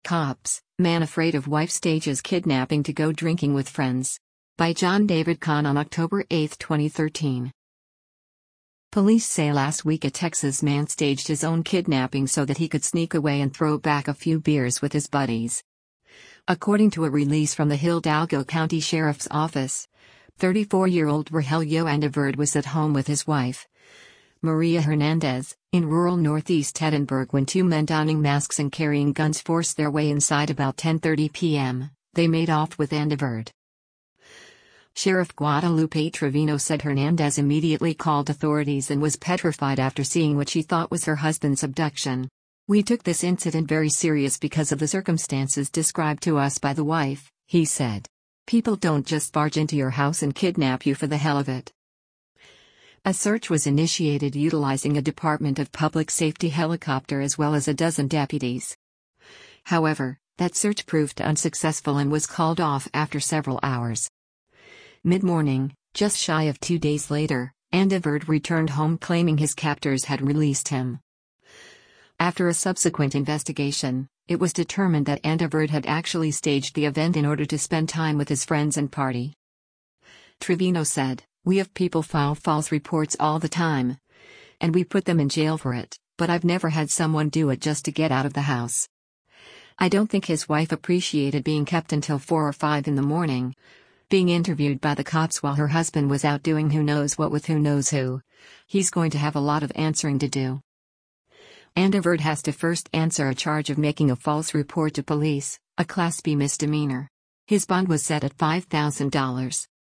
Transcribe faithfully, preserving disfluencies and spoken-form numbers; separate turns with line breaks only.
Cops, man afraid of wife stages kidnapping to go drinking with friends. By John David Kahn on October eighth, twenty thirteen. Police say last week a Texas man staged his own kidnapping so that he could sneak away and throw back a few beers with his buddies. According to a release from the Hidalgo County Sheriff's Office, thirty-four-year-old Rogelio Andeverde was at home with his wife, Maria Hernandez, in rural northeast Edinburgh when two men donning masks and carrying guns forced their way inside about ten thirty p m They made off with Andeverde. Sheriff Guadalupe Trevino said Hernandez immediately called authorities and was petrified after seeing what she thought was her husband's abduction. "We took this incident very serious because of the circumstances described to us by the wife," he said. "People don't just barge into your house and kidnap you for the hell of it." A search was initiated utilizing a Department of Public Safety helicopter as well as a dozen deputies. However, that search proved unsuccessful and was called off after several hours. Mid-morning, just shy of two days later, Andeverde returned home claiming his captors had released him. After a subsequent investigation, it was determined that Andeverde had actually staged the event in order to spend time with his friends and party. Trevino said, "We have people file false reports all the time. And we put them in jail for it, but I've never had someone do it just to get out of the house." I don't think his wife appreciated being kept until four or five in the morning, being interviewed by the cops while her husband was out doing who knows what with who knows who. He's going to have a lot of answering to do. Andeverde has to first answer a charge of making a false report to police, a Class B misdemeanor. His bond was set at five thousand dollars.